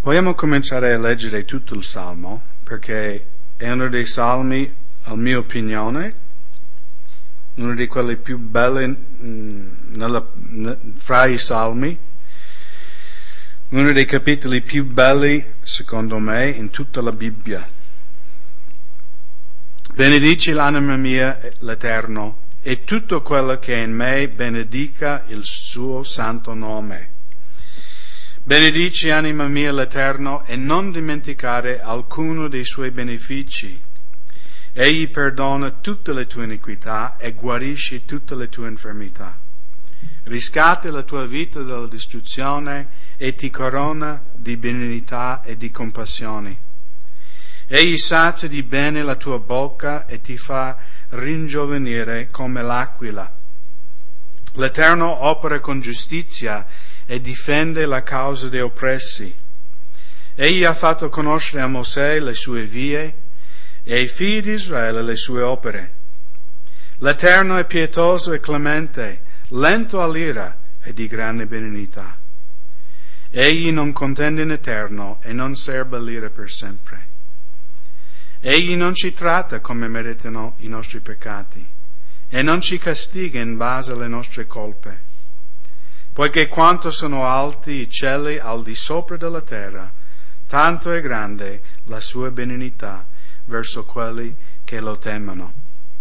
Vogliamo cominciare a leggere tutto il Salmo, perché è uno dei salmi, a mia opinione, uno di quelli più belli fra i salmi, uno dei capitoli più belli, secondo me, in tutta la Bibbia. Benedici l'anima mia l'Eterno, e tutto quello che è in me benedica il suo santo nome. Benedici anima mia l'Eterno, e non dimenticare alcuno dei suoi benefici. Egli perdona tutte le tue iniquità e guarisce tutte le tue infermità. Riscatta la tua vita dalla distruzione e ti corona di benignità e di compassioni. Egli sazia di bene la tua bocca e ti fa ringiovanire come l'aquila. L'Eterno opera con giustizia e difende la causa dei oppressi. Egli ha fatto conoscere a Mosè le sue vie e ai figli di Israele le sue opere. L'Eterno è pietoso e clemente, lento all'ira e di grande benignità. Egli non contende in eterno e non serba l'ira per sempre. Egli non ci tratta come meritano i nostri peccati e non ci castiga in base alle nostre colpe. Poiché quanto sono alti i cieli al di sopra della terra, tanto è grande la sua benignità verso quelli che lo temono.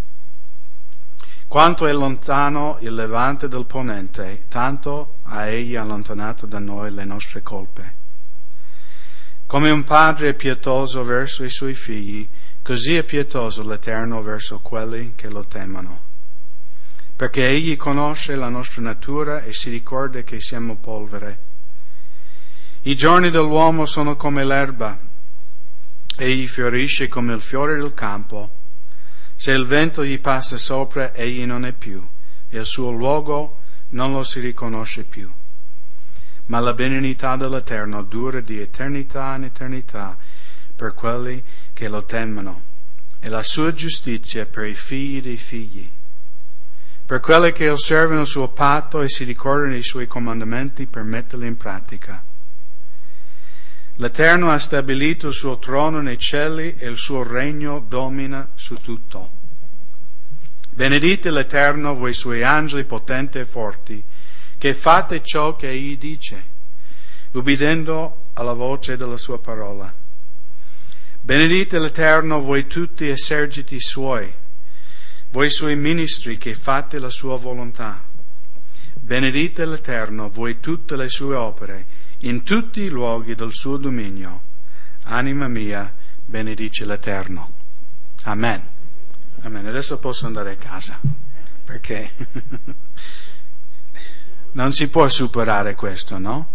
Quanto è lontano il levante del ponente, tanto ha egli allontanato da noi le nostre colpe. Come un padre è pietoso verso i suoi figli, così è pietoso l'Eterno verso quelli che lo temono. Perché egli conosce la nostra natura e si ricorda che siamo polvere. I giorni dell'uomo sono come l'erba, egli fiorisce come il fiore del campo. Se il vento gli passa sopra, egli non è più, e il suo luogo non lo si riconosce più. Ma la benignità dell'Eterno dura di eternità in eternità per quelli che lo temono, e la sua giustizia per i figli dei figli. Per quelli che osservano il suo patto e si ricordano i suoi comandamenti per metterli in pratica. L'Eterno ha stabilito il suo trono nei cieli e il suo regno domina su tutto. Benedite l'Eterno, voi suoi angeli potenti e forti, che fate ciò che egli dice, ubbidendo alla voce della sua parola. Benedite l'Eterno, voi tutti eserciti suoi, voi suoi ministri che fate la sua volontà. Benedite l'Eterno, voi tutte le sue opere, in tutti i luoghi del suo dominio. Anima mia, benedice l'Eterno. Amen. Amen. Adesso posso andare a casa, perché non si può superare questo, no?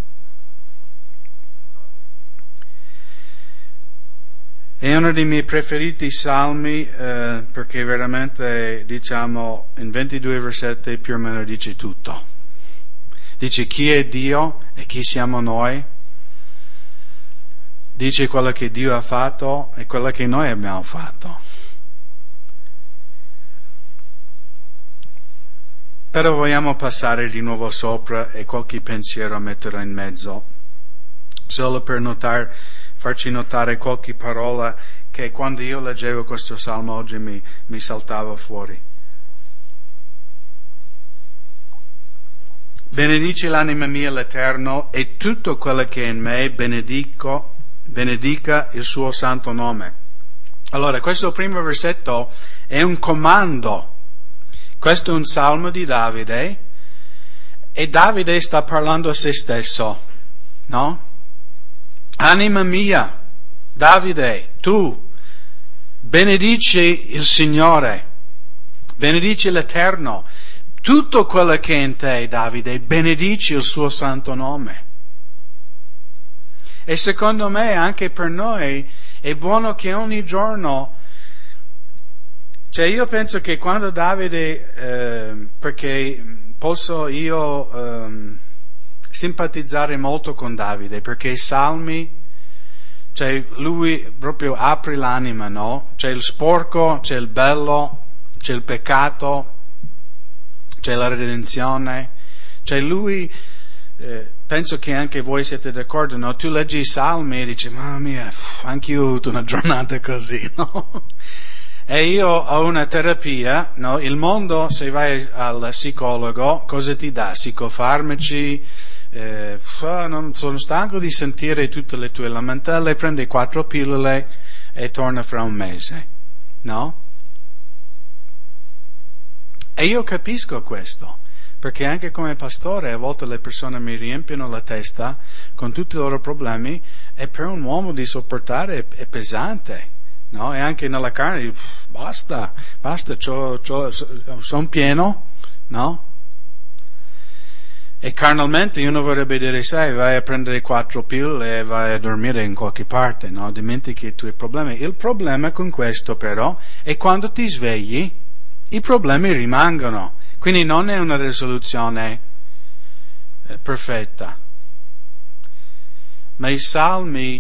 È uno dei miei preferiti salmi, perché veramente, diciamo, in 22 versetti più o meno dice tutto. Dice chi è Dio e chi siamo noi. Dice quello che Dio ha fatto e quello che noi abbiamo fatto. Però vogliamo passare di nuovo sopra e qualche pensiero metterò in mezzo, solo per farci notare qualche parola che quando io leggevo questo salmo oggi mi saltava fuori. Benedici l'anima mia l'Eterno, e tutto quello che è in me benedica il suo santo nome. Allora, questo primo versetto è un comando. Questo è un salmo di Davide, e Davide sta parlando a se stesso, no? Anima mia, Davide, tu, benedici il Signore, benedici l'Eterno. Tutto quello che è in te, Davide, benedici il suo santo nome. E secondo me anche per noi è buono che ogni giorno, cioè io penso che quando Davide, perché posso io simpatizzare molto con Davide, perché i salmi, cioè lui proprio apre l'anima, no? C'è il sporco, c'è il bello, c'è il peccato, c'è la redenzione, cioè lui penso che anche voi siete d'accordo, no? Tu leggi i Salmi e dici, mamma mia, anch'io ho avuto una giornata così, no? E io ho una terapia, no? Il mondo, se vai al psicologo, cosa ti dà? Psicofarmaci, non sono stanco di sentire tutte le tue lamentele, prendi 4 pillole e torna fra un mese, no? E io capisco questo, perché anche come pastore a volte le persone mi riempiono la testa con tutti i loro problemi e per un uomo di sopportare è pesante, no? E anche nella carne, basta, sono pieno, no? E carnalmente uno vorrebbe dire, sai, vai a prendere 4 pillole e vai a dormire in qualche parte, no? Dimentichi i tuoi problemi. Il problema con questo però è quando ti svegli, i problemi rimangono. Quindi non è una risoluzione perfetta. Ma i Salmi,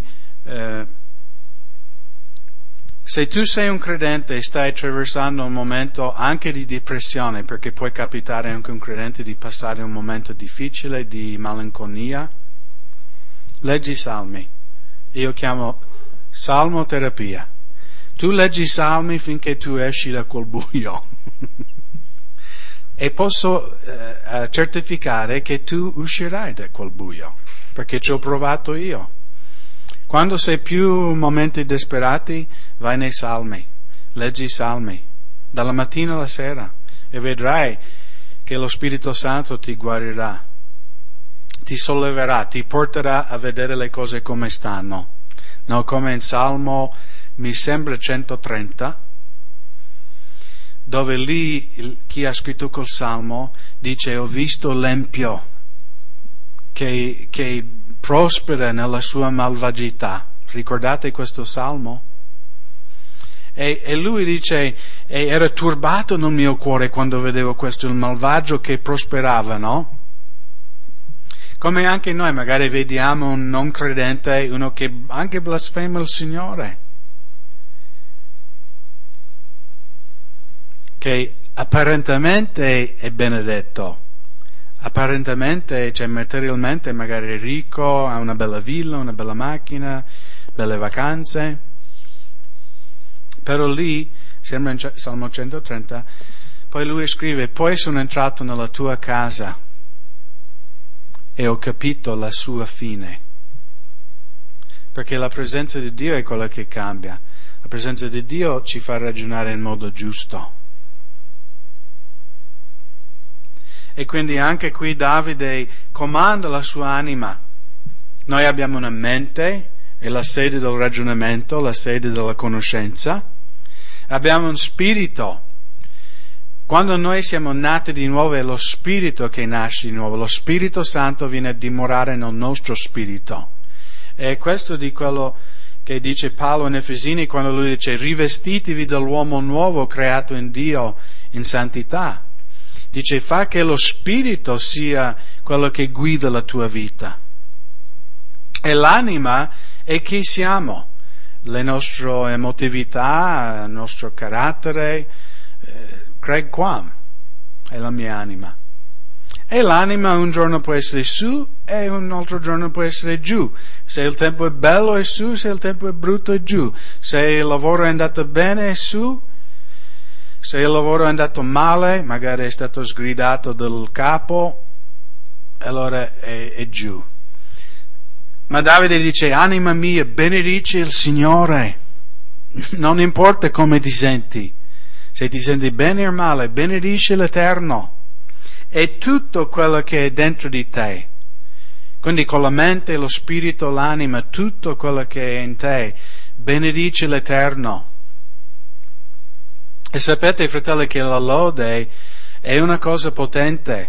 se tu sei un credente e stai attraversando un momento anche di depressione, perché può capitare anche a un credente di passare un momento difficile, di malinconia, leggi i Salmi. Io chiamo salmoterapia. Tu leggi i Salmi finché tu esci da quel buio. E posso certificare che tu uscirai da quel buio, perché ci ho provato io. Quando sei più momenti disperati, vai nei Salmi, leggi i Salmi, dalla mattina alla sera, e vedrai che lo Spirito Santo ti guarirà, ti solleverà, ti porterà a vedere le cose come stanno. No, come in Salmo, mi sembra 130, dove lì chi ha scritto quel Salmo dice, ho visto l'empio che prospera nella sua malvagità. Ricordate questo Salmo? E lui dice, e era turbato nel mio cuore quando vedevo questo, il malvagio che prosperava, no? Come anche noi magari vediamo un non credente, uno che anche blasfema il Signore, che apparentemente è benedetto, apparentemente, cioè materialmente magari è ricco, ha una bella villa, una bella macchina, belle vacanze, però lì, sembra in Salmo 130, poi lui scrive, poi sono entrato nella tua casa e ho capito la sua fine, perché la presenza di Dio è quella che cambia, la presenza di Dio ci fa ragionare in modo giusto. E quindi anche qui Davide comanda la sua anima. Noi abbiamo una mente, è la sede del ragionamento, la sede della conoscenza. Abbiamo un spirito. Quando noi siamo nati di nuovo è lo spirito che nasce di nuovo. Lo Spirito Santo viene a dimorare nel nostro spirito. E questo di quello che dice Paolo in Efesini quando lui dice rivestitevi dell'uomo nuovo creato in Dio in santità. Dice, fa che lo Spirito sia quello che guida la tua vita. E l'anima è chi siamo, le nostre emotività, il nostro carattere. Craig Quam è la mia anima. E l'anima un giorno può essere su e un altro giorno può essere giù. Se il tempo è bello è su, se il tempo è brutto è giù. Se il lavoro è andato bene è su. Se il lavoro è andato male, magari è stato sgridato dal capo, allora è giù. Ma Davide dice, anima mia, benedice il Signore. Non importa come ti senti. Se ti senti bene o male, benedice l'Eterno. È tutto quello che è dentro di te. Quindi con la mente, lo spirito, l'anima, tutto quello che è in te, benedice l'Eterno. E sapete, fratelli, che la lode è una cosa potente.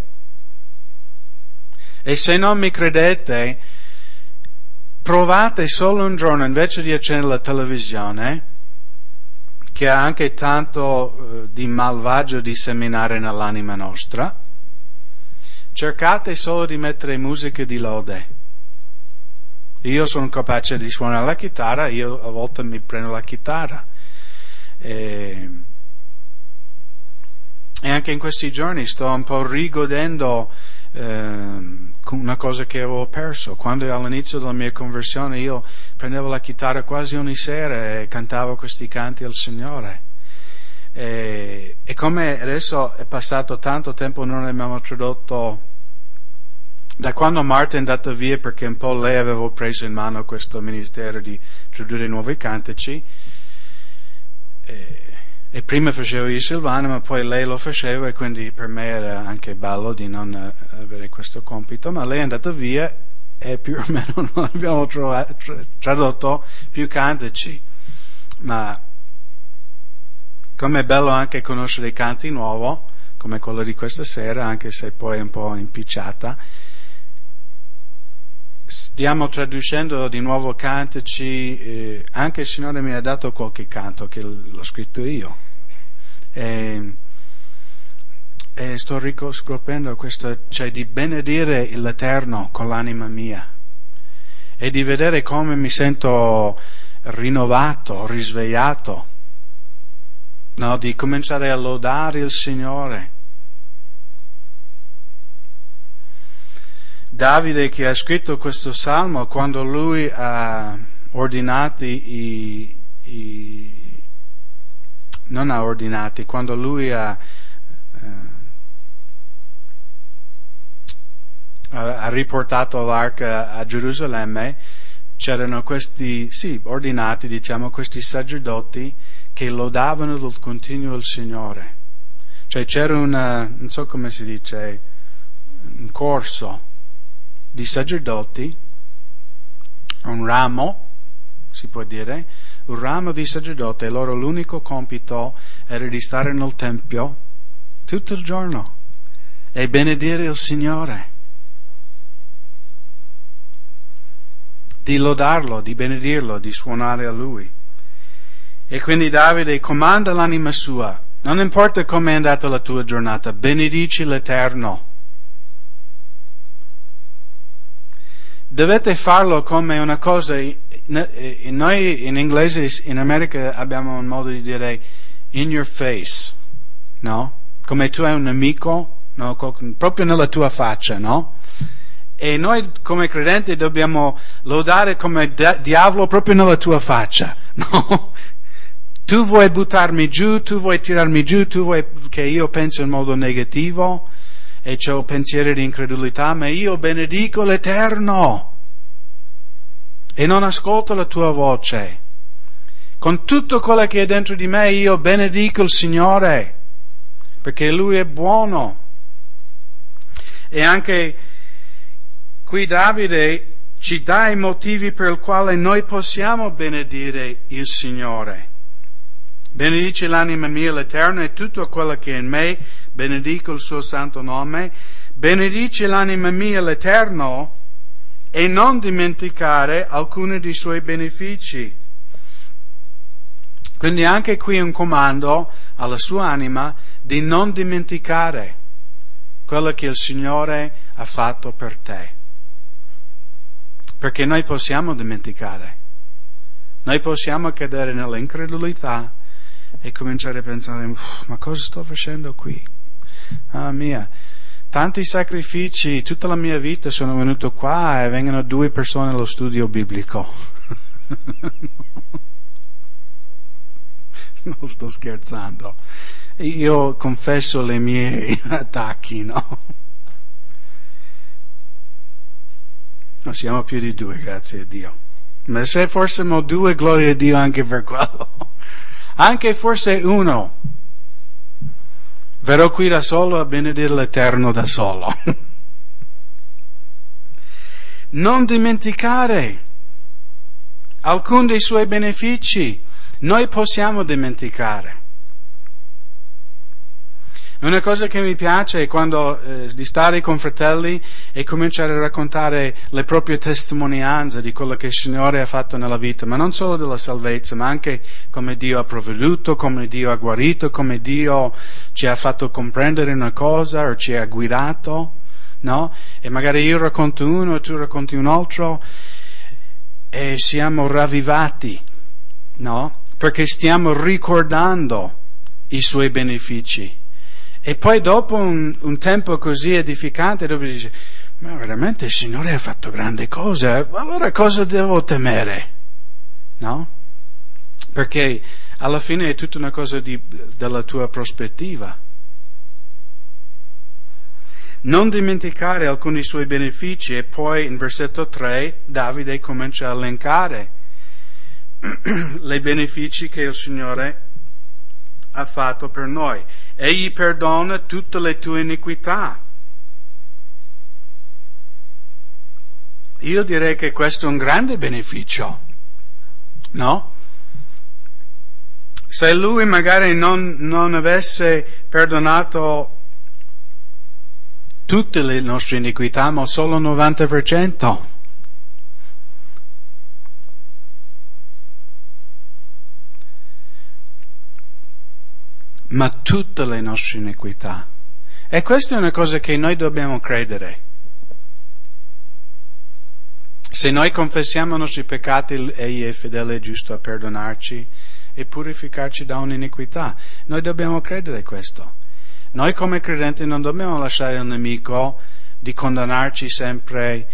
E se non mi credete, provate solo un giorno, invece di accendere la televisione, che ha anche tanto di malvagio di seminare nell'anima nostra, cercate solo di mettere musica di lode. Io sono capace di suonare la chitarra, io a volte mi prendo la chitarra. E anche in questi giorni sto un po' rigodendo una cosa che avevo perso. Quando all'inizio della mia conversione io prendevo la chitarra quasi ogni sera e cantavo questi canti al Signore. E come adesso è passato tanto tempo, non abbiamo tradotto, da quando Marta è andata via, perché un po' lei aveva preso in mano questo ministero di tradurre nuovi cantici, e prima facevo io Silvana, ma poi lei lo faceva, e quindi per me era anche bello di non avere questo compito. Ma lei è andata via e più o meno non abbiamo tradotto più cantici. Ma come è bello anche conoscere i canti nuovi, come quello di questa sera, anche se poi è un po' impicciata. Stiamo traducendo di nuovo cantici, anche il Signore mi ha dato qualche canto che l'ho scritto io, e sto riscoprendo questo, cioè di benedire l'Eterno con l'anima mia e di vedere come mi sento rinnovato, risvegliato, no? Di cominciare a lodare il Signore. Davide, che ha scritto questo salmo, quando lui ha ordinati quando lui ha riportato l'arca a Gerusalemme, c'erano questi, ordinati, questi sacerdoti che lodavano del continuo il Signore. Cioè c'era non so come si dice, un corso di sacerdoti, un ramo, si può dire, un ramo di sacerdoti, e loro l'unico compito era di stare nel Tempio tutto il giorno e benedire il Signore, di lodarlo, di benedirlo, di suonare a Lui. E quindi Davide comanda l'anima sua, non importa come è andata la tua giornata, benedici l'Eterno. Dovete farlo come una cosa, noi in inglese in America abbiamo un modo di dire in your face, no? Come tu hai un amico, no? Proprio nella tua faccia, no? E noi come credenti dobbiamo lodare come diavolo proprio nella tua faccia, no? Tu vuoi buttarmi giù, tu vuoi tirarmi giù, tu vuoi che io pensi in modo negativo e c'ho pensieri di incredulità, ma io benedico l'Eterno e non ascolto la tua voce. Con tutto quello che è dentro di me io benedico il Signore, perché Lui è buono. E anche qui Davide ci dà i motivi per i quali noi possiamo benedire il Signore. Benedice l'anima mia l'Eterno e tutto quello che è in me, benedico il suo santo nome. Benedice l'anima mia l'Eterno e non dimenticare alcuni dei suoi benefici. Quindi anche qui un comando alla sua anima di non dimenticare quello che il Signore ha fatto per te. Perché noi possiamo dimenticare. Noi possiamo cadere nell'incredulità e cominciare a pensare, ma cosa sto facendo qui? Ah mia, tanti sacrifici, tutta la mia vita sono venuto qua e vengono 2 persone allo studio biblico. Non sto scherzando. Io confesso le mie attacchi, no? No, siamo più di 2, grazie a Dio. Ma se fossimo 2, gloria a Dio anche per quello. Anche forse 1. Verrò qui da solo a benedire l'Eterno da solo. Non dimenticare alcuni dei suoi benefici. Noi possiamo dimenticare. Una cosa che mi piace è quando di stare con fratelli e cominciare a raccontare le proprie testimonianze di quello che il Signore ha fatto nella vita, ma non solo della salvezza, ma anche come Dio ha provveduto, come Dio ha guarito, come Dio ci ha fatto comprendere una cosa o ci ha guidato, no? E magari io racconto uno e tu racconti un altro e siamo ravvivati, no? Perché stiamo ricordando i suoi benefici. E poi dopo un tempo così edificante, dove dice, ma veramente il Signore ha fatto grandi cose, allora cosa devo temere? No? Perché alla fine è tutta una cosa della tua prospettiva. Non dimenticare alcuni suoi benefici, e poi in versetto 3 Davide comincia a elencare i benefici che il Signore ha fatto per noi. Egli perdona tutte le tue iniquità. Io direi che questo è un grande beneficio, no? Se lui magari non avesse perdonato tutte le nostre iniquità, ma solo il 90%. Ma tutte le nostre iniquità. E questa è una cosa che noi dobbiamo credere. Se noi confessiamo i nostri peccati, Egli è fedele e giusto a perdonarci e purificarci da un'iniquità. Noi dobbiamo credere questo. Noi come credenti non dobbiamo lasciare il nemico di condannarci sempre.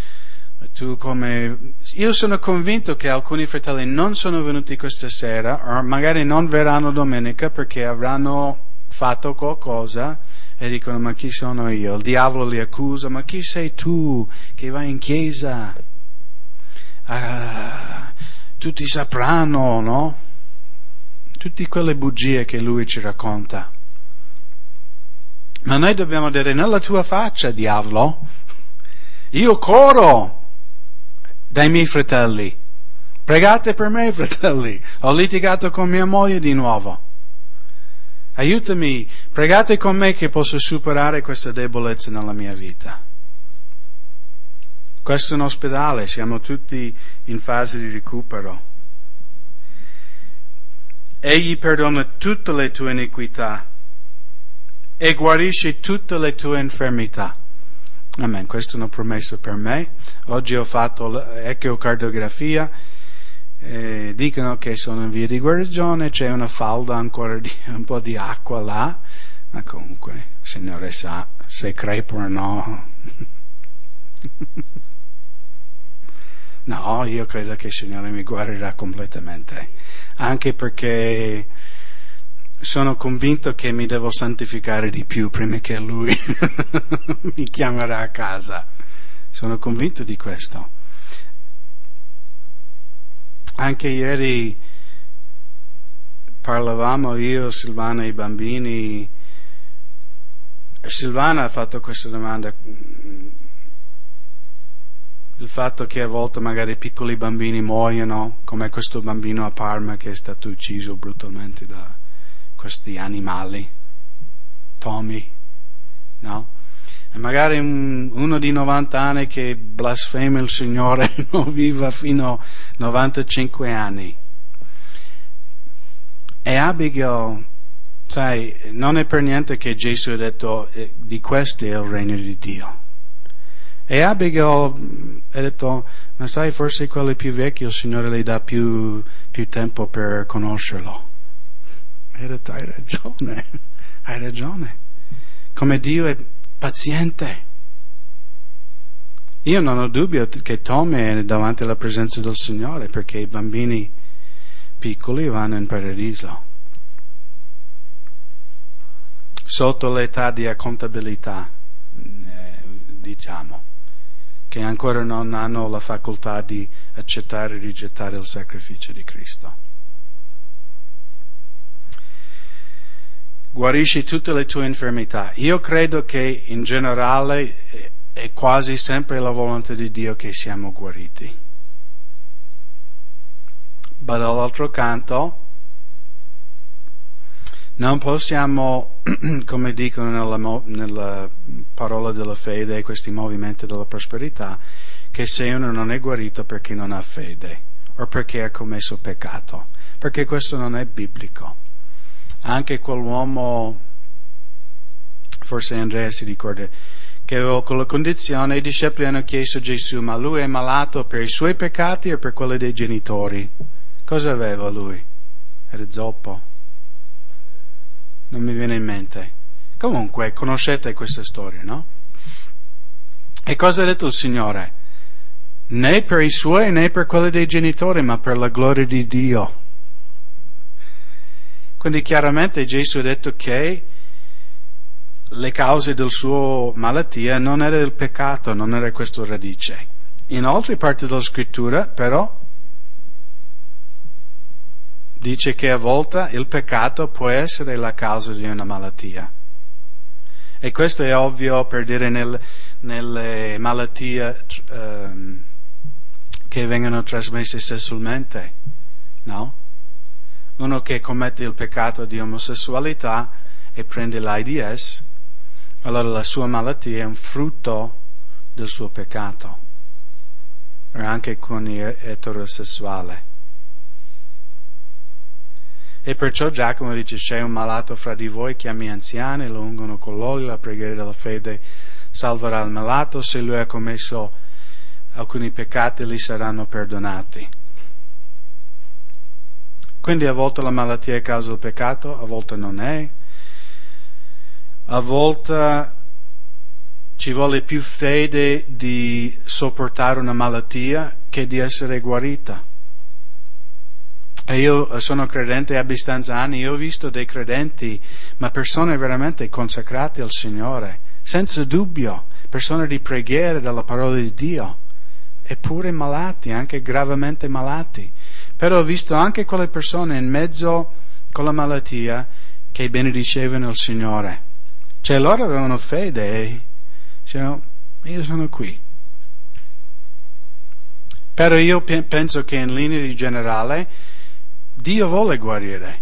Io sono convinto che alcuni fratelli non sono venuti questa sera, o magari non verranno domenica perché avranno fatto qualcosa e dicono, ma chi sono io? Il diavolo li accusa, ma chi sei tu che vai in chiesa? Tutti sapranno, no? Tutte quelle bugie che lui ci racconta. Ma noi dobbiamo dire, nella tua faccia, diavolo, io corro dai miei fratelli. Pregate per me, fratelli. Ho litigato con mia moglie di nuovo. Aiutami, pregate con me che posso superare questa debolezza nella mia vita. Questo è un ospedale, siamo tutti in fase di recupero. Egli perdona tutte le tue iniquità e guarisce tutte le tue infermità. Amen, questa è una promessa per me. Oggi ho fatto l'ecocardiografia, dicono che sono in via di guarigione, c'è una falda ancora un po' di acqua là, ma comunque il Signore sa se crepo o no. No, io credo che il Signore mi guarirà completamente, anche perché sono convinto che mi devo santificare di più prima che Lui mi chiamerà a casa. Sono convinto di questo. Anche ieri parlavamo io, Silvana e i bambini. Silvana ha fatto questa domanda. Il fatto che a volte magari piccoli bambini muoiono, come questo bambino a Parma che è stato ucciso brutalmente da questi animali, Tommy, no? E magari uno di 90 anni che blasfema il Signore non viva fino a 95 anni. E Abigail, sai, non è per niente che Gesù ha detto di questo è il regno di Dio. E Abigail ha detto, ma sai, forse quello più vecchio il Signore le dà più tempo per conoscerlo. E ha detto, hai ragione. Come Dio è paziente. Io non ho dubbio che Tommy è davanti alla presenza del Signore, perché i bambini piccoli vanno in paradiso. Sotto l'età di accontabilità, diciamo, che ancora non hanno la facoltà di accettare e rigettare il sacrificio di Cristo. Guarisci tutte le tue infermità. Io credo che in generale è quasi sempre la volontà di Dio che siamo guariti. Ma dall'altro canto non possiamo, come dicono nella parola della fede, questi movimenti della prosperità, che se uno non è guarito perché non ha fede o perché ha commesso peccato, perché questo non è biblico. Anche quell'uomo, forse Andrea si ricorda, che aveva quella condizione, i discepoli hanno chiesto a Gesù, ma lui è malato per i suoi peccati o per quelli dei genitori? Cosa aveva lui? Era zoppo? Non mi viene in mente. Comunque, conoscete questa storia, no? E cosa ha detto il Signore? Né per i suoi né per quelli dei genitori, ma per la gloria di Dio. Quindi chiaramente Gesù ha detto che le cause della sua malattia non era il peccato, non era questa radice. In altre parti della scrittura, però, dice che a volte il peccato può essere la causa di una malattia. E questo è ovvio per dire nelle malattie che vengono trasmesse sessualmente, no? Uno che commette il peccato di omosessualità e prende l'AIDS, allora la sua malattia è un frutto del suo peccato. E anche con gli eterosessuali. E perciò Giacomo dice: c'è un malato fra di voi, chiami anziani, lo ungono con l'olio, la preghiera della fede salverà il malato, se lui ha commesso alcuni peccati gli saranno perdonati. Quindi a volte la malattia è causa del peccato, a volte non è. A volte ci vuole più fede di sopportare una malattia che di essere guarita. E io sono credente abbastanza anni, io ho visto dei credenti, ma persone veramente consacrate al Signore, senza dubbio, persone di preghiera della parola di Dio, eppure malati, anche gravemente malati. Però ho visto anche quelle persone in mezzo con la malattia che benedicevano il Signore. Cioè loro avevano fede e dicevano: io sono qui. Però io penso che in linea di generale Dio vuole guarire.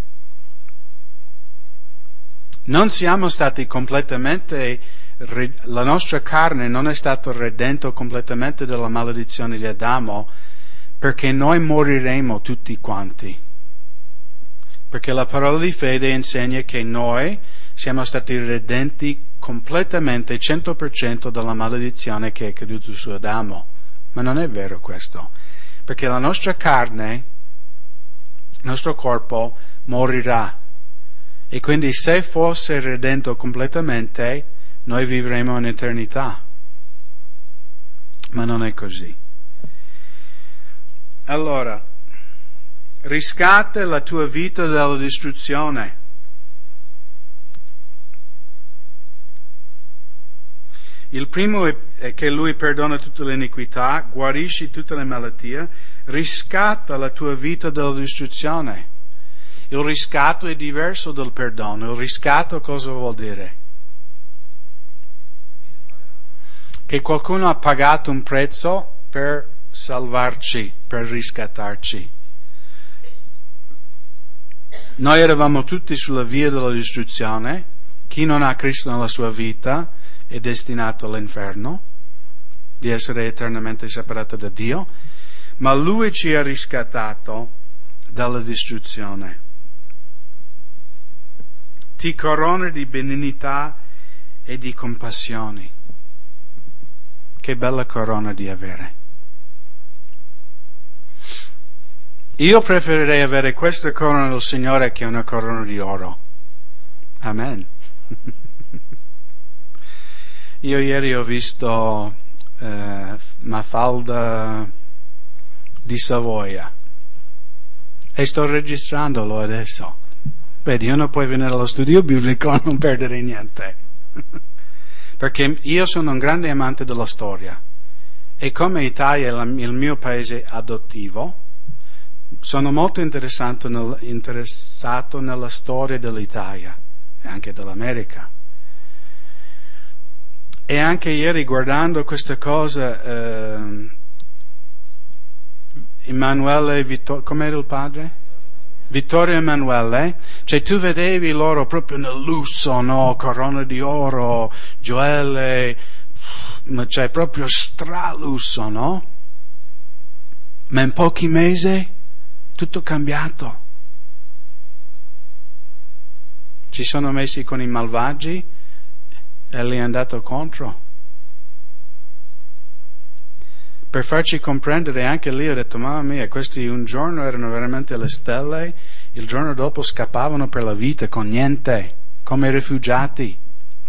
Non siamo stati completamente, la nostra carne non è stata redenta completamente dalla maledizione di Adamo, perché noi moriremo tutti quanti. Perché la parola di fede insegna che noi siamo stati redenti completamente, 100% dalla maledizione che è caduta su Adamo. Ma non è vero questo, perché la nostra carne, il nostro corpo morirà, e quindi se fosse redento completamente noi vivremo in eternità, ma non è così. Allora, riscatta la tua vita dalla distruzione. Il primo è che Lui perdona tutte le iniquità, guarisce tutte le malattie, riscatta la tua vita dalla distruzione. Il riscatto è diverso dal perdono. Il riscatto cosa vuol dire? Che qualcuno ha pagato un prezzo per salvarci, per riscattarci. Noi eravamo tutti sulla via della distruzione. Chi non ha Cristo nella sua vita è destinato all'inferno, di essere eternamente separato da Dio, ma Lui ci ha riscattato dalla distruzione. Ti corona di benignità e di compassioni. Che bella corona di avere. Io preferirei avere questa corona del Signore che una corona di oro. Amen. Io ieri ho visto Mafalda di Savoia e sto registrandolo adesso. Vedi, uno può venire allo studio biblico e non perdere niente. Perché io sono un grande amante della storia e come Italia è il mio paese adottivo, sono molto interessato nella storia dell'Italia e anche dell'America. E anche ieri guardando questa cosa, Emanuele, com'era il padre? Vittorio Emanuele, cioè tu vedevi loro proprio nel lusso, no? Corona di oro, gioelle, ma cioè proprio stralusso, no? Ma in pochi mesi tutto cambiato. Ci sono messi con i malvagi e gli è andato contro. Per farci comprendere, anche lì ho detto: mamma mia, questi un giorno erano veramente le stelle, il giorno dopo scappavano per la vita con niente, come rifugiati.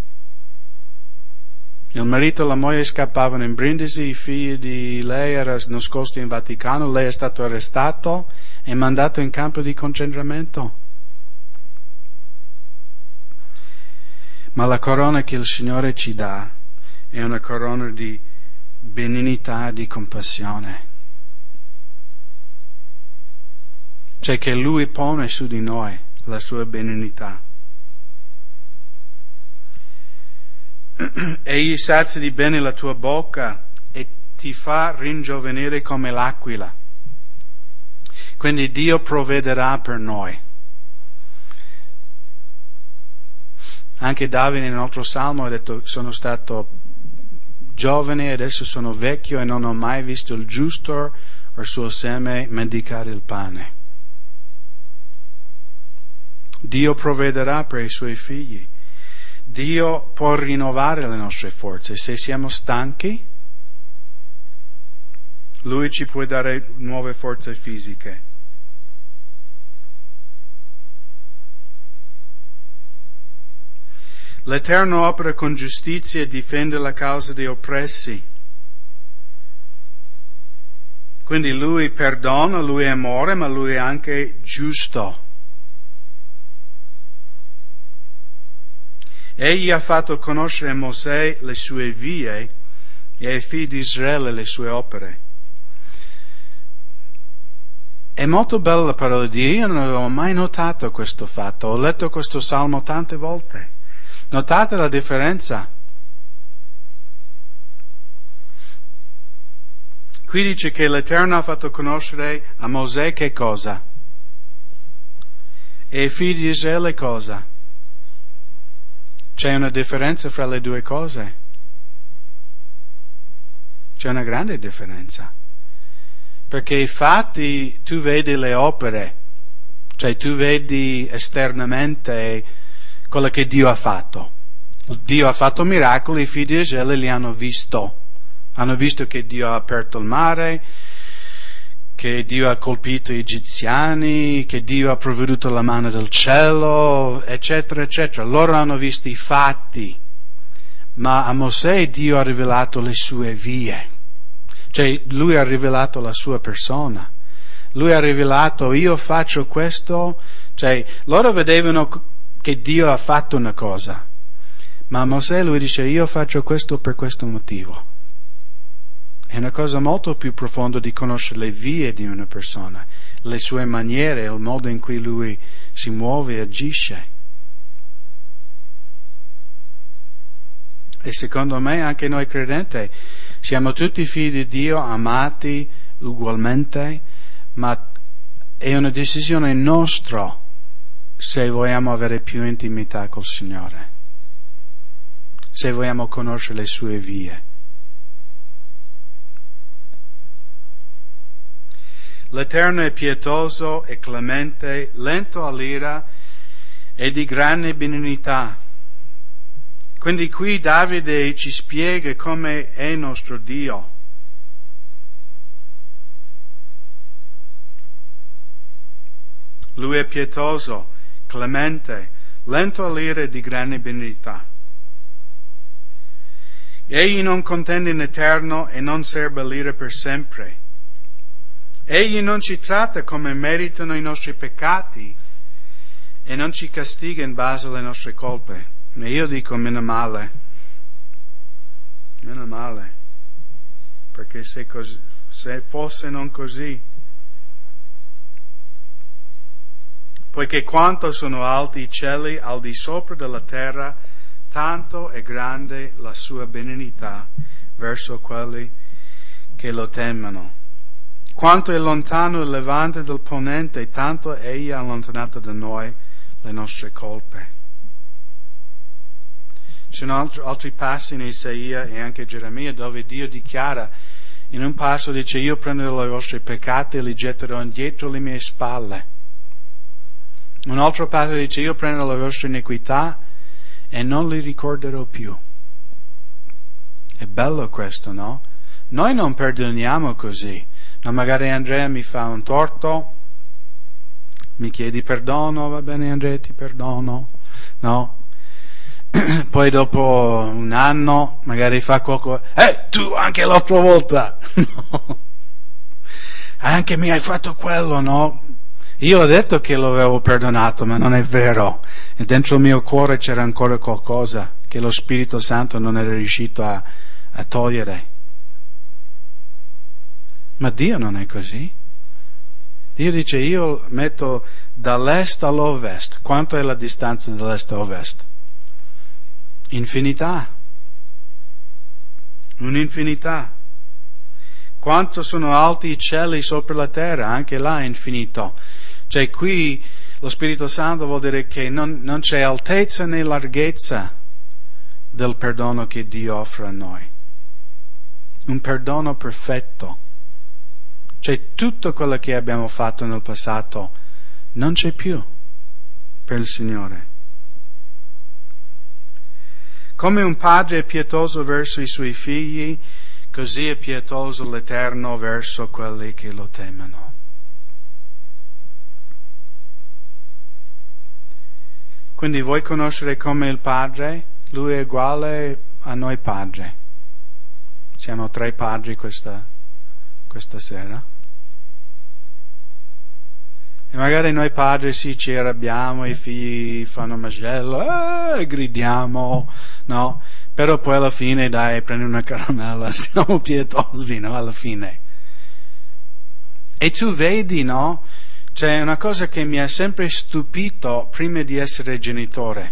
Il marito e la moglie scappavano in Brindisi, i figli di lei erano nascosti in Vaticano, lei è stato arrestato e mandato in campo di concentramento. Ma la corona che il Signore ci dà è una corona di benignità, di compassione. Cioè che Lui pone su di noi la sua benignità. Egli sazia di bene la tua bocca e ti fa ringiovanire come l'aquila. Quindi Dio provvederà per noi. Anche Davide in un altro salmo ha detto: sono stato giovane e adesso sono vecchio e non ho mai visto il giusto o il suo seme mendicare il pane. Dio provvederà per i suoi figli. Dio può rinnovare le nostre forze. Se siamo stanchi, Lui ci può dare nuove forze fisiche. L'Eterno opera con giustizia e difende la causa dei oppressi. Quindi Lui perdona, Lui è amore, ma Lui è anche giusto. Egli ha fatto conoscere a Mosè le sue vie e ai figli di Israele le sue opere. È molto bella la parola di Dio, io non avevo mai notato questo fatto, ho letto questo salmo tante volte. Notate la differenza? Qui dice che l'Eterno ha fatto conoscere a Mosè che cosa? E ai figli di Israele cosa? C'è una differenza fra le due cose? C'è una grande differenza. Perché infatti tu vedi le opere, cioè tu vedi esternamente quello che Dio ha fatto. Dio ha fatto miracoli, i figli di Israele li hanno visto. Hanno visto che Dio ha aperto il mare, che Dio ha colpito gli egiziani, che Dio ha provveduto la manna del cielo, eccetera, eccetera. Loro hanno visto i fatti, ma a Mosè Dio ha rivelato le sue vie. Cioè, Lui ha rivelato la sua persona. Lui ha rivelato: io faccio questo. Cioè, loro vedevano che Dio ha fatto una cosa, ma a Mosè Lui dice: io faccio questo per questo motivo. È una cosa molto più profonda di conoscere le vie di una persona, le sue maniere, il modo in cui lui si muove e agisce. E secondo me anche noi credenti siamo tutti figli di Dio, amati ugualmente, ma è una decisione nostra se vogliamo avere più intimità col Signore, se vogliamo conoscere le sue vie. L'Eterno è pietoso e clemente, lento all'ira e di grande benignità. Quindi qui Davide ci spiega come è nostro Dio. Lui è pietoso, clemente, lento all'ira e di grande benignità. Egli non contende in eterno e non serba l'ira per sempre. Egli non ci tratta come meritano i nostri peccati e non ci castiga in base alle nostre colpe. E io dico meno male, perché se fosse non così, poiché quanto sono alti i cieli al di sopra della terra, tanto è grande la sua benignità verso quelli che lo temono. Quanto è lontano il levante dal ponente, tanto egli ha allontanato da noi le nostre colpe. Ci sono altri passi in Isaia e anche Geremia dove Dio dichiara, in un passo dice: io prenderò i vostri peccati e li getterò indietro alle mie spalle. Un altro passo dice: io prenderò le vostre iniquità e non li ricorderò più. È bello questo, no? Noi non perdoniamo così. Ma magari Andrea mi fa un torto, mi chiedi perdono, va bene Andrea, ti perdono, no? poi dopo un anno magari fa qualcosa, tu anche l'altra volta, no. Anche mi hai fatto quello, no? Io ho detto che lo avevo perdonato, ma non è vero. E dentro il mio cuore c'era ancora qualcosa che lo Spirito Santo non era riuscito a togliere. Ma Dio non è così. Dio dice, io metto dall'est all'ovest. Quanto è la distanza dall'est all'ovest? Infinità. Un'infinità. Quanto sono alti i cieli sopra la terra, anche là è infinito. Cioè qui lo Spirito Santo vuol dire che non c'è altezza né larghezza del perdono che Dio offre a noi. Un perdono perfetto. Cioè tutto quello che abbiamo fatto nel passato non c'è più per il Signore. Come un padre è pietoso verso i suoi figli, così è pietoso l'Eterno verso quelli che lo temono. Quindi vuoi conoscere come il Padre? Lui è uguale a noi padre. Siamo 3 padri questa sera. E magari noi padri ci arrabbiamo, i figli fanno macello, gridiamo, no? Però poi alla fine, dai, prendi una caramella, siamo pietosi, no? Alla fine. E tu vedi, no? C'è una cosa che mi ha sempre stupito prima di essere genitore,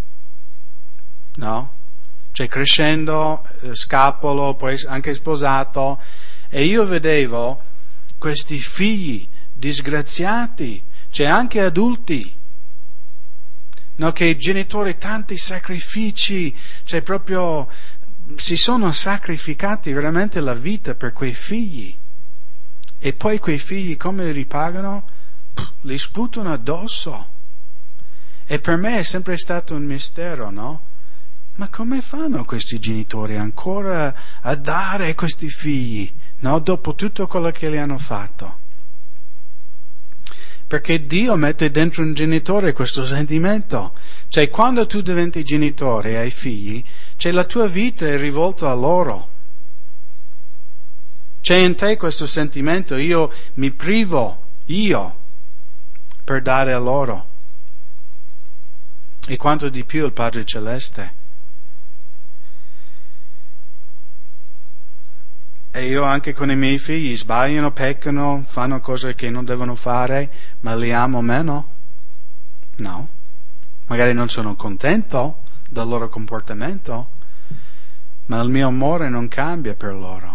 no? Cioè crescendo, scapolo, poi anche sposato, e io vedevo questi figli disgraziati, cioè anche adulti, no? Che i genitori tanti sacrifici, cioè proprio si sono sacrificati veramente la vita per quei figli, e poi quei figli come li ripagano? Li sputano addosso. E per me è sempre stato un mistero, no? Ma come fanno questi genitori ancora a dare a questi figli, no? Dopo tutto quello che li hanno fatto. Perché Dio mette dentro un genitore questo sentimento. Cioè quando tu diventi genitore ai figli, cioè la tua vita è rivolta a loro. C'è in te questo sentimento, io mi privo, per dare a loro. E quanto di più il Padre Celeste. E io anche con i miei figli sbagliano, peccano, fanno cose che non devono fare, ma li amo meno? No. Magari non sono contento del loro comportamento, ma il mio amore non cambia per loro.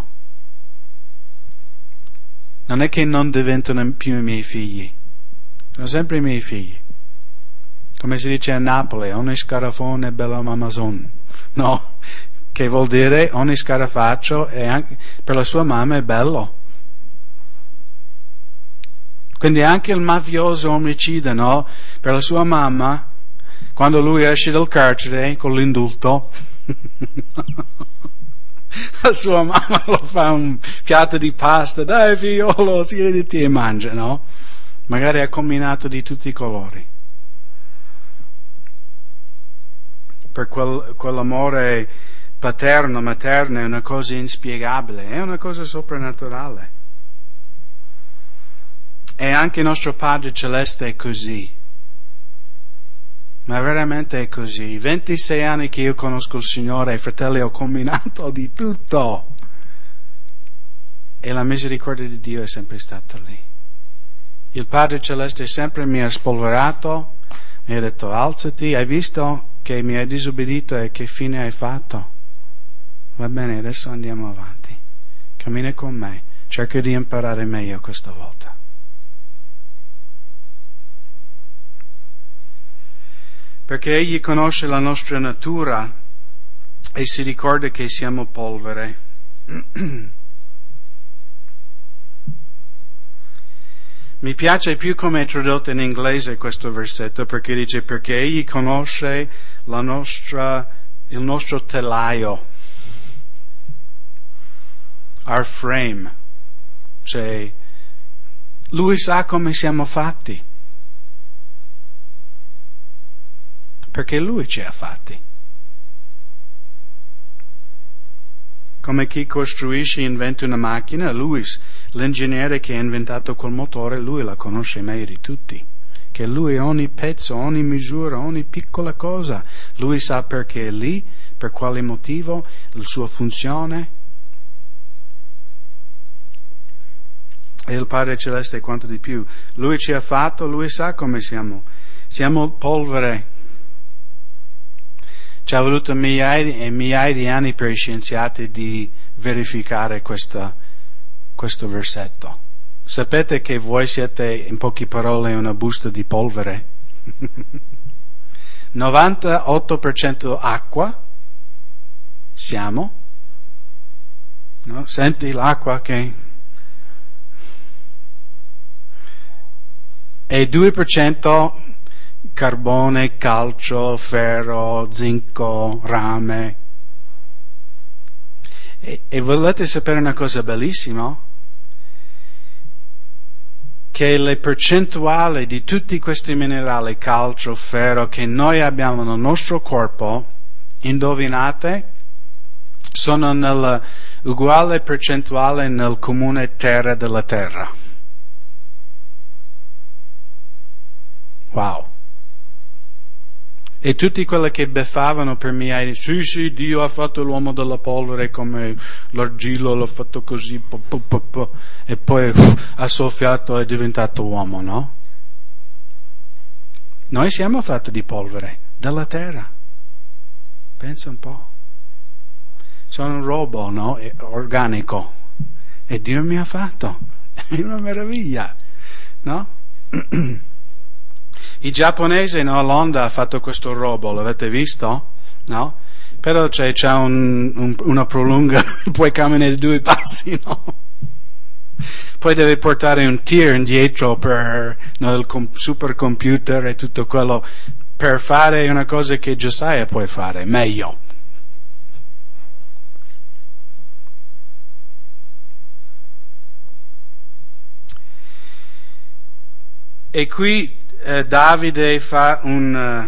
Non è che non diventano più i miei figli, sono sempre i miei figli. Come si dice a Napoli, ogni scarafone è bello mamazon. No, che vuol dire ogni scarafaccio è anche, per la sua mamma è bello. Quindi anche il mafioso omicida, no? Per la sua mamma, quando lui esce dal carcere con l'indulto, la sua mamma lo fa un piatto di pasta, dai figliolo, siediti e mangia, no? Magari ha combinato di tutti i colori. Per quell'amore paterno, materno è una cosa inspiegabile, è una cosa soprannaturale. E anche il nostro Padre Celeste è così. Ma veramente è così. 26 anni che io conosco il Signore, fratelli, ho combinato di tutto. E la misericordia di Dio è sempre stata lì. Il Padre Celeste sempre mi ha spolverato, mi ha detto alzati, hai visto che mi hai disobbedito e che fine hai fatto? Va bene, adesso andiamo avanti. Cammina con me, cerca di imparare meglio questa volta. Perché Egli conosce la nostra natura e si ricorda che siamo polvere. Mi piace più come è tradotto in inglese questo versetto, perché dice perché Egli conosce il nostro telaio, our frame, cioè Lui sa come siamo fatti, perché Lui ci ha fatti. Come chi costruisce e inventa una macchina, lui, l'ingegnere che ha inventato quel motore, lui la conosce meglio di tutti. Che lui ogni pezzo, ogni misura, ogni piccola cosa, lui sa perché è lì, per quale motivo, la sua funzione. E il Padre Celeste quanto di più. Lui ci ha fatto, lui sa come siamo. Siamo polvere. Ci ha voluto migliaia e migliaia di anni per i scienziati di verificare questo versetto. Sapete che voi siete, in poche parole, una busta di polvere? 98% acqua siamo. No? Senti l'acqua che... E 2% carbone, calcio, ferro, zinco, rame. E volete sapere una cosa bellissima? Che le percentuali di tutti questi minerali, calcio, ferro, che noi abbiamo nel nostro corpo, indovinate, sono nella uguale percentuale nel comune terra della terra. Wow. E tutti quelli che beffavano per migliaia di sì, Dio ha fatto l'uomo della polvere come l'argilla, l'ha fatto così, e poi ha soffiato e è diventato uomo, no? Noi siamo fatti di polvere, della terra. Pensa un po'. Sono un robot, no? Organico. E Dio mi ha fatto. È una meraviglia, no? I giapponesi, no, l'Honda ha fatto questo robot, l'avete visto? No? Però c'è una prolunga, puoi camminare 2 passi, no? Poi devi portare un tir indietro per il supercomputer e tutto quello, per fare una cosa che Josiah puoi fare, meglio. E qui Davide fa un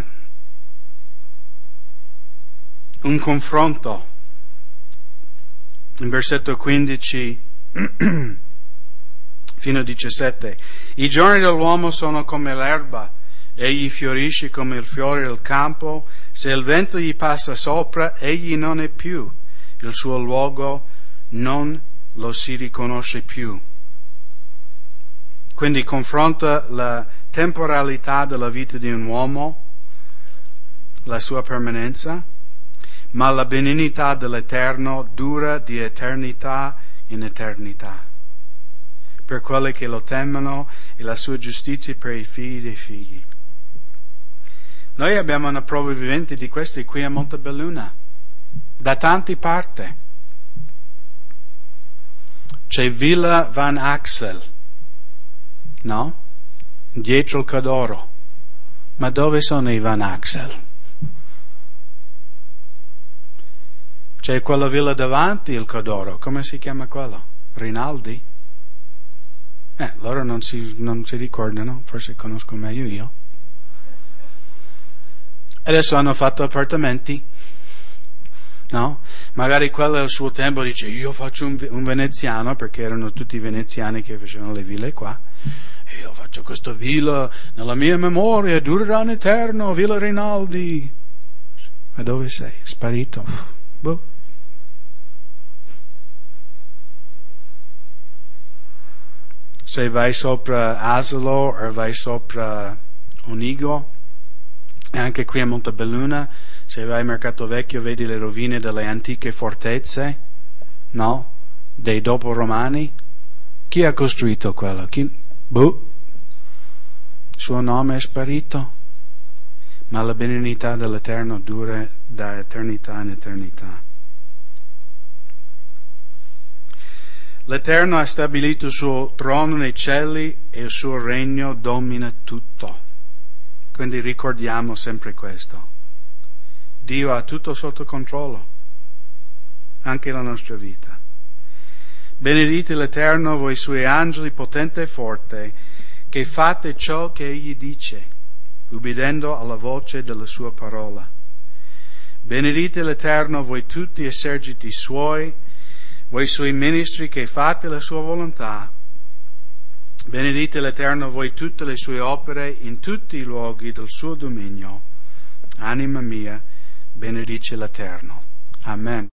confronto in versetto 15 fino a 17. I giorni dell'uomo sono come l'erba, egli fiorisce come il fiore del campo, se il vento gli passa sopra, egli non è più, il suo luogo non lo si riconosce più. Quindi confronta la temporalità della vita di un uomo, la sua permanenza, ma la benignità dell'Eterno dura di eternità in eternità, per quelli che lo temono, e la sua giustizia per i figli dei figli. Noi abbiamo una prova vivente di questo qui a Montebelluna, da tante parti. C'è Villa Van Axel, no? Dietro il Cadoro. Ma dove sono i Van Axel? C'è quella villa davanti il Cadoro, come si chiama quello? Rinaldi? Loro non si ricordano, forse conosco meglio io. Adesso hanno fatto appartamenti, no? Magari quello al suo tempo dice, io faccio un veneziano, perché erano tutti veneziani che facevano le ville qua. Io faccio questa villa nella mia memoria, durerà in eterno, Villa Rinaldi. Ma dove sei? Sparito? Boh. Se vai sopra Asolo o vai sopra Onigo, e anche qui a Montebelluna, se vai al Mercato Vecchio vedi le rovine delle antiche fortezze, no? Dei dopo romani. Chi ha costruito quello? Boh. Il suo nome è sparito, ma la benignità dell'Eterno dura da eternità in eternità. L'Eterno ha stabilito il suo trono nei cieli e il suo regno domina tutto. Quindi ricordiamo sempre questo. Dio ha tutto sotto controllo, anche la nostra vita. Benedite l'Eterno, voi suoi angeli potente e forte, che fate ciò che egli dice, ubbidendo alla voce della sua parola. Benedite l'Eterno, voi tutti eserciti suoi, voi suoi ministri che fate la sua volontà. Benedite l'Eterno voi tutte le sue opere in tutti i luoghi del suo dominio. Anima mia, benedice l'Eterno. Amen.